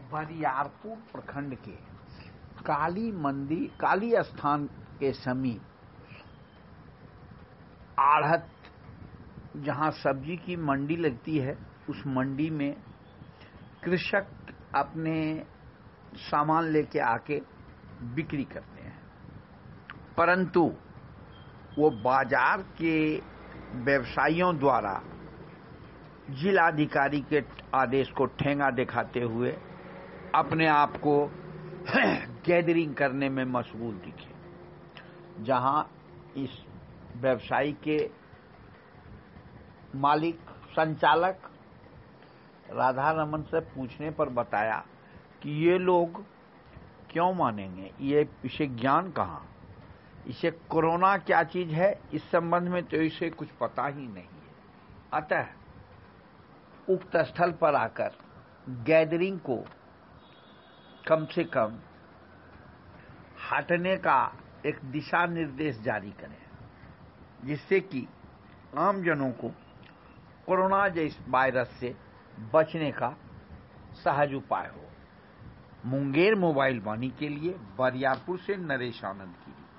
बरियारपुर प्रखंड के काली स्थान के समीप आढ़त, जहां सब्जी की मंडी लगती है, उस मंडी में कृषक अपने सामान लेके आके बिक्री करते हैं, परंतु वो बाजार के व्यवसायियों द्वारा जिलाधिकारी के आदेश को ठेंगा दिखाते हुए अपने आप को गैदरिंग करने में मशगूल दिखे। जहां इस व्यवसायी के मालिक संचालक राधा रमन से पूछने पर बताया कि ये लोग क्यों मानेंगे, इसे ज्ञान कहां, इसे कोरोना क्या चीज है इस संबंध में तो इसे कुछ पता ही नहीं है। अतः उक्त स्थल पर आकर गैदरिंग को कम से कम हटने का एक दिशा निर्देश जारी करें, जिससे कि आम जनों को कोरोना जैसे वायरस से बचने का सहज उपाय हो। मुंगेर मोबाइल वाणी के लिए बरियारपुर से नरेश आनंद की